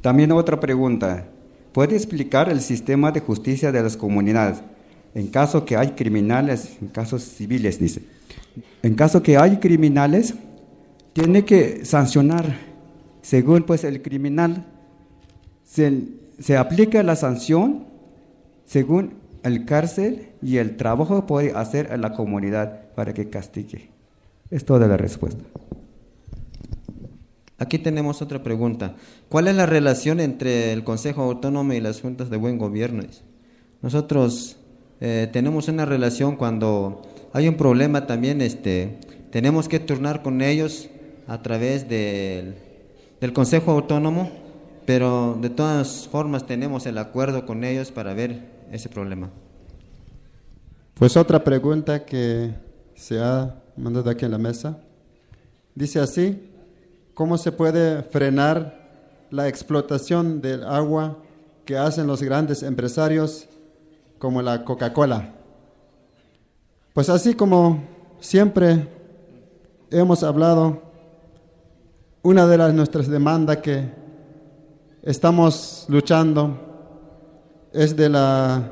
También otra pregunta. ¿Puede explicar el sistema de justicia de las comunidades? En caso que hay criminales, en casos civiles, dice. En caso que hay criminales, tiene que sancionar. Según pues el criminal, se aplica la sanción según el cárcel y el trabajo puede hacer a la comunidad para que castigue. Es toda la respuesta. Aquí tenemos otra pregunta. ¿Cuál es la relación entre el Consejo Autónomo y las juntas de buen gobierno? Nosotros tenemos una relación cuando hay un problema también, tenemos que turnar con ellos a través del Consejo Autónomo, pero de todas formas tenemos el acuerdo con ellos para ver ese problema. Pues otra pregunta que se ha mandado aquí en la mesa. Dice así: ¿cómo se puede frenar la explotación del agua que hacen los grandes empresarios como la Coca-Cola? Pues así como siempre hemos hablado, una de nuestras demandas que estamos luchando es de la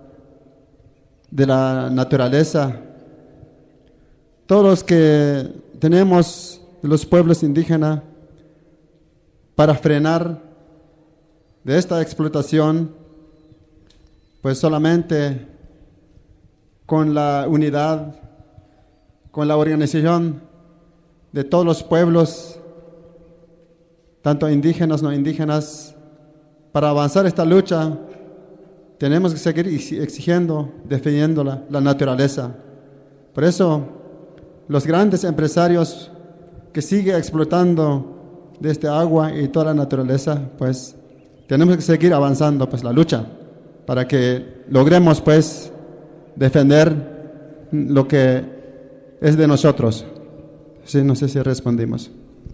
naturaleza. Todos los que tenemos los pueblos indígenas, para frenar de esta explotación, pues solamente con la unidad, con la organización de todos los pueblos, tanto indígenas, no indígenas, para avanzar esta lucha, tenemos que seguir exigiendo, defendiendo la naturaleza. Por eso, los grandes empresarios que siguen explotando de este agua y toda la naturaleza, pues tenemos que seguir avanzando pues la lucha para que logremos pues defender lo que es de nosotros. Sí, no sé si respondimos.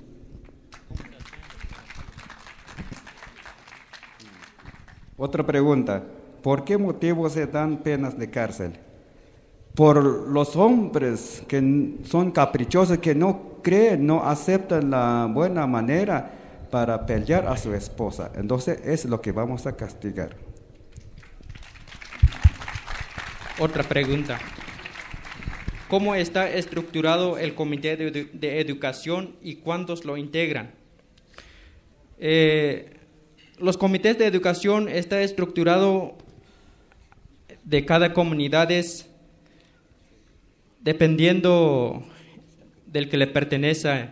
Otra pregunta. ¿Por qué motivo se dan penas de cárcel? Por los hombres que son caprichosos, que no creen, no aceptan la buena manera para pelear a su esposa. Entonces es lo que vamos a castigar. Otra pregunta. ¿Cómo está estructurado el Comité de Educación y cuántos lo integran? Los comités de educación está estructurado de cada comunidad dependiendo del que le pertenece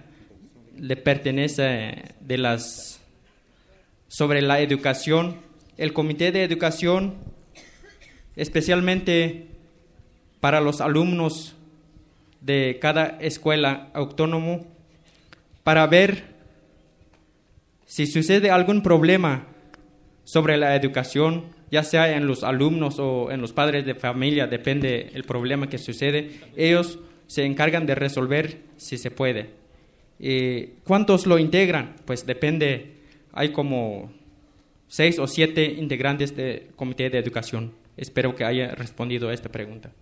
sobre la educación. El comité de educación, especialmente para los alumnos de cada escuela autónoma, para ver si sucede algún problema sobre la educación, ya sea en los alumnos o en los padres de familia, depende el problema que sucede, ellos se encargan de resolver si se puede. ¿Cuántos lo integran? Pues depende, hay como 6 o 7 integrantes del Comité de Educación. Espero que haya respondido a esta pregunta.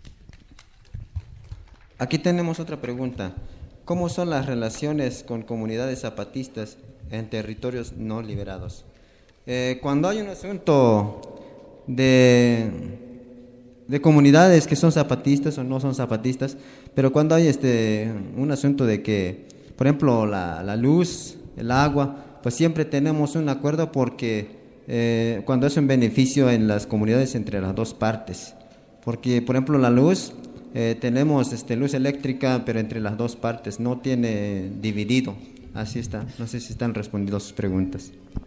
Aquí tenemos otra pregunta. ¿Cómo son las relaciones con comunidades zapatistas en territorios no liberados? Cuando hay un asunto de comunidades que son zapatistas o no son zapatistas, pero cuando hay un asunto de que, por ejemplo, la luz, el agua, pues siempre tenemos un acuerdo porque cuando es un beneficio en las comunidades entre las dos partes, porque por ejemplo la luz, tenemos luz eléctrica, pero entre las dos partes, no tiene dividido. Así está. No sé si están respondiendo sus preguntas.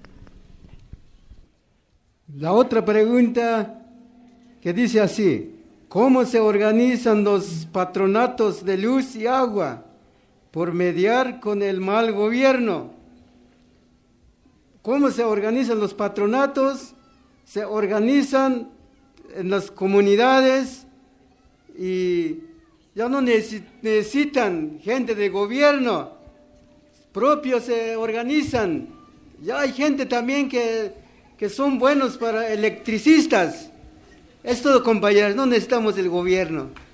La otra pregunta que dice así: ¿cómo se organizan los patronatos de luz y agua por mediar con el mal gobierno? ¿Cómo se organizan los patronatos? Se organizan en las comunidades y ya no necesitan gente de gobierno, propios se organizan. Ya hay gente también que son buenos para electricistas. Es todo, compañeros, no necesitamos el gobierno.